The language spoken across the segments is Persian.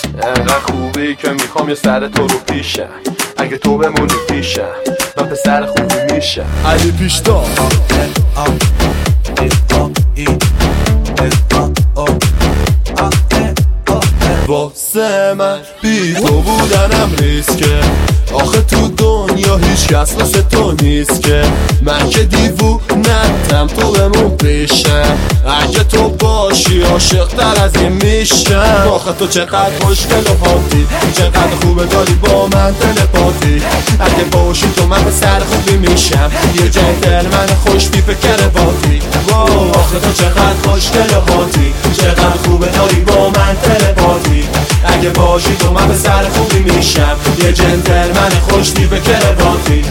انقدر خوبی که میخوام یه سر تو رو پیشم. اگه تو بمونی پیشم من پسر خوبی میشم. علی پیشتا واسه من بی تو بودنم ریسکه. آخه تو دنیا هیچ کس واسه تو نیست که. من که دیوونه‌ام تو بمون پیشم. اگه تو باشی عاشق تر از این میشم. آخه تو چقدر خوشگل و پاتی، چقدر خوبه داری با من تلپاتی. اگه باشی تو من پسر خوبی میشم. یه جنتلمن خوش تیپ کرواتی. آخه تو چقدر خوشگل و پاتی، چقدر خوبه داری با من تلپاتی. اگه باشی تو من پسر خوبی میشم. یه جنتلمن خوش تیپ کرواتی.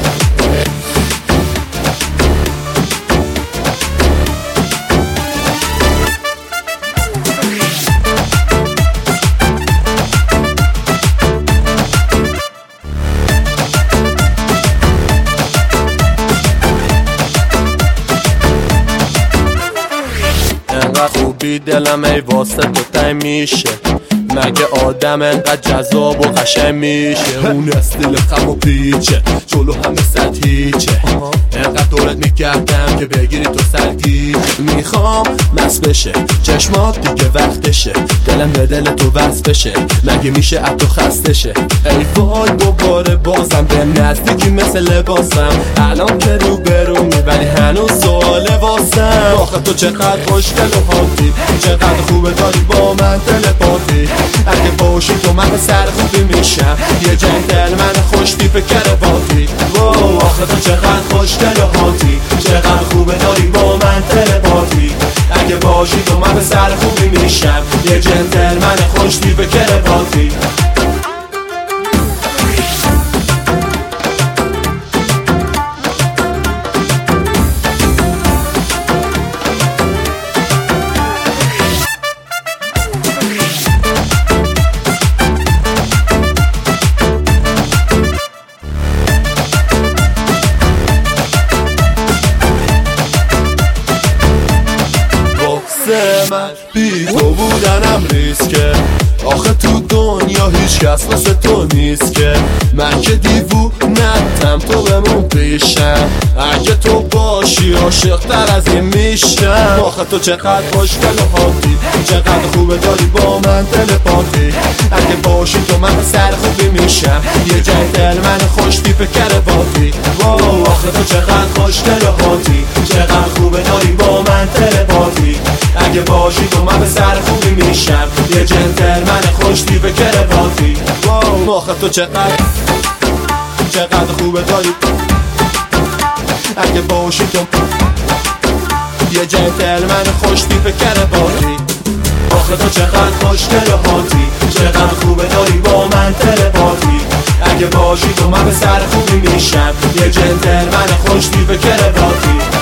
انقدر خوبی دلم ای واسه تو تنگ میشه. مگه آدم انقدر جذاب و قشنگ میشه؟ اون استیل خم و پیچه، جلو همه سطح هیچه. انقدر دورت میکردم که بگیری تو سرگی. میخوام مست بشه چشمات دیگه وقتشه. دلم به دل تو وصل بشه. مگه میشه از تو خسته شه؟ ای وای دوباره بازم به نزدیکی مثل لباسم. الان که رو برومی ولی هنوز سوال واسم. آخه تو چقدر خوشگل و حاطی، چقدر خوبه داری با من تلپاتی. اگه باشی تو من پسر خوبی میشم. یه جنتلمن خوش تیپ کرواتی. آخه تو چقدر خوشگل و حاطی، چقدر خوبه داری با من تلپاتی. اگه باشی تو من پسر خوبی میشم. یه جنتلمن خوش تیپ کرواتی. من بی تو بودنم ریسکه. آخه تو دنیا هیچ کس واسه تو نیست که. من که دیوونه‌ام تو بمون پیشم. اگه تو باشی عاشق تر از این میشم. آخه تو چقدر خوشگل و حاطی، چقدر خوبه داری با من تلپاتی. اگه باشی تو من پسر خوبی میشم. یه جنتلمن خوش تیپ کرواتی. آخه تو چقدر خوشگل و حاطی، چقدر خوبه داری با من تلپاتی. اگه باشی تو من پسر خوبی میشم. یه جنتلمن خوش تیپ کرواتی. آخه تو چقدر خوبه داری. اگه باشی تو یه جنتلمن خوش تیپ کرواتی. آخه تو چقدر خوشگل و حاطی، چقدر خوبه داری با من تلپاتی. اگه باشی تو من پسر خوبی میشم. یه جنتلمن خوش تیپ کرواتی.